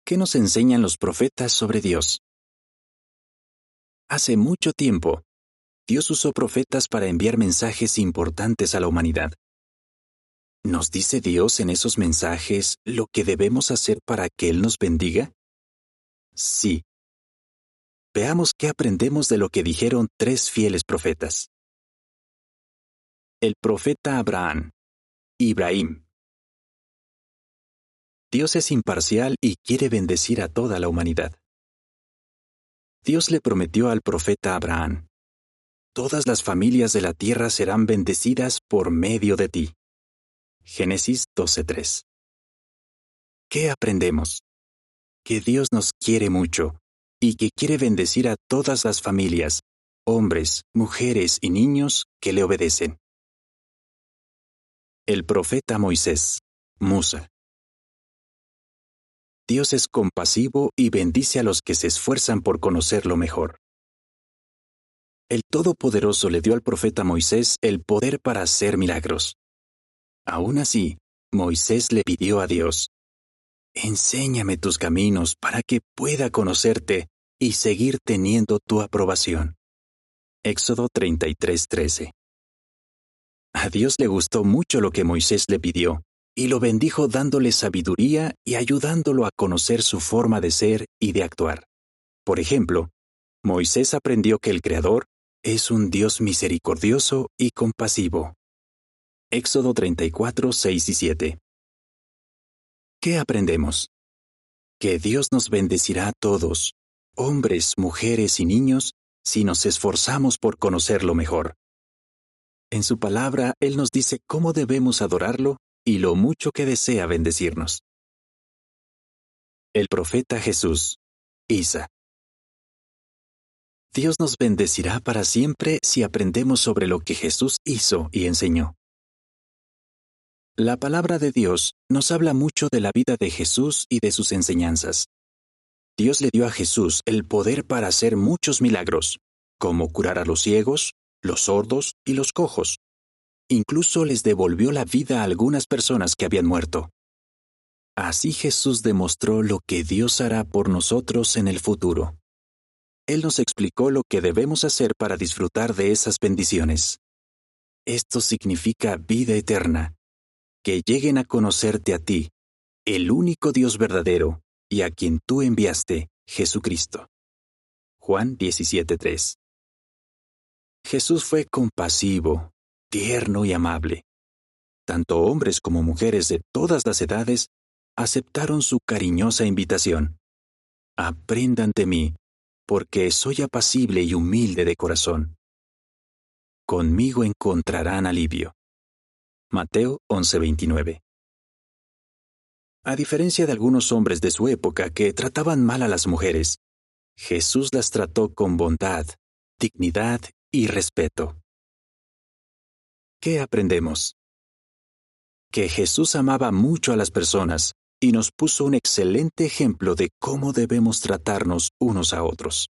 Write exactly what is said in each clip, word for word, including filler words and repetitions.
¿Qué nos enseñan los profetas sobre Dios? Hace mucho tiempo, Dios usó profetas para enviar mensajes importantes a la humanidad. ¿Nos dice Dios en esos mensajes lo que debemos hacer para que Él nos bendiga? Sí. Veamos qué aprendemos de lo que dijeron tres fieles profetas. El profeta Abraham, Ibrahim. Dios es imparcial y quiere bendecir a toda la humanidad. Dios le prometió al profeta Abraham: todas las familias de la tierra serán bendecidas por medio de ti. Génesis doce tres. ¿Qué aprendemos? Que Dios nos quiere mucho y que quiere bendecir a todas las familias, hombres, mujeres y niños que le obedecen. El profeta Moisés, Musa. Dios es compasivo y bendice a los que se esfuerzan por conocerlo mejor. El Todopoderoso le dio al profeta Moisés el poder para hacer milagros. Aún así, Moisés le pidió a Dios: enséñame tus caminos para que pueda conocerte y seguir teniendo tu aprobación. Éxodo treinta y tres trece. A Dios le gustó mucho lo que Moisés le pidió, y lo bendijo dándole sabiduría y ayudándolo a conocer su forma de ser y de actuar. Por ejemplo, Moisés aprendió que el Creador es un Dios misericordioso y compasivo. Éxodo treinta y cuatro, seis y siete. ¿Qué aprendemos? Que Dios nos bendecirá a todos, hombres, mujeres y niños, si nos esforzamos por conocerlo mejor. En su palabra, Él nos dice cómo debemos adorarlo y lo mucho que desea bendecirnos. El profeta Jesús, Isa. Dios nos bendecirá para siempre si aprendemos sobre lo que Jesús hizo y enseñó. La palabra de Dios nos habla mucho de la vida de Jesús y de sus enseñanzas. Dios le dio a Jesús el poder para hacer muchos milagros, como curar a los ciegos, los sordos y los cojos. Incluso les devolvió la vida a algunas personas que habían muerto. Así Jesús demostró lo que Dios hará por nosotros en el futuro. Él nos explicó lo que debemos hacer para disfrutar de esas bendiciones. Esto significa vida eterna, que lleguen a conocerte a ti, el único Dios verdadero, y a quien tú enviaste, Jesucristo. Juan diecisiete tres. Jesús fue compasivo, tierno y amable. Tanto hombres como mujeres de todas las edades aceptaron su cariñosa invitación. Aprendan de mí, porque soy apacible y humilde de corazón. Conmigo encontrarán alivio. Mateo once veintinueve. A diferencia de algunos hombres de su época que trataban mal a las mujeres, Jesús las trató con bondad, dignidad y respeto. ¿Qué aprendemos? Que Jesús amaba mucho a las personas y nos puso un excelente ejemplo de cómo debemos tratarnos unos a otros.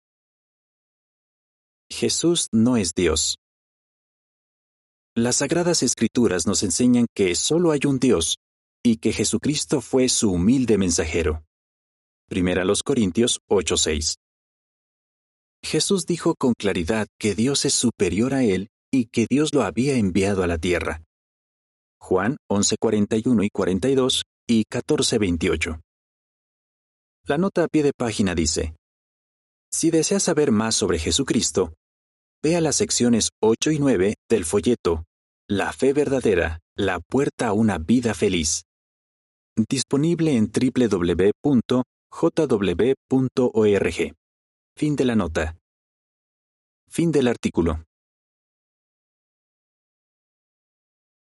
Jesús no es Dios. Las Sagradas Escrituras nos enseñan que solo hay un Dios y que Jesucristo fue su humilde mensajero. Primera los Corintios ocho seis. Jesús dijo con claridad que Dios es superior a él y que Dios lo había enviado a la tierra. Juan once cuarenta y uno y cuarenta y dos y catorce veintiocho. La nota a pie de página dice: si deseas saber más sobre Jesucristo, vea las secciones ocho y nueve del folleto La fe verdadera, la puerta a una vida feliz. Disponible en doble u doble u doble u punto j w punto org. Fin de la nota. Fin del artículo.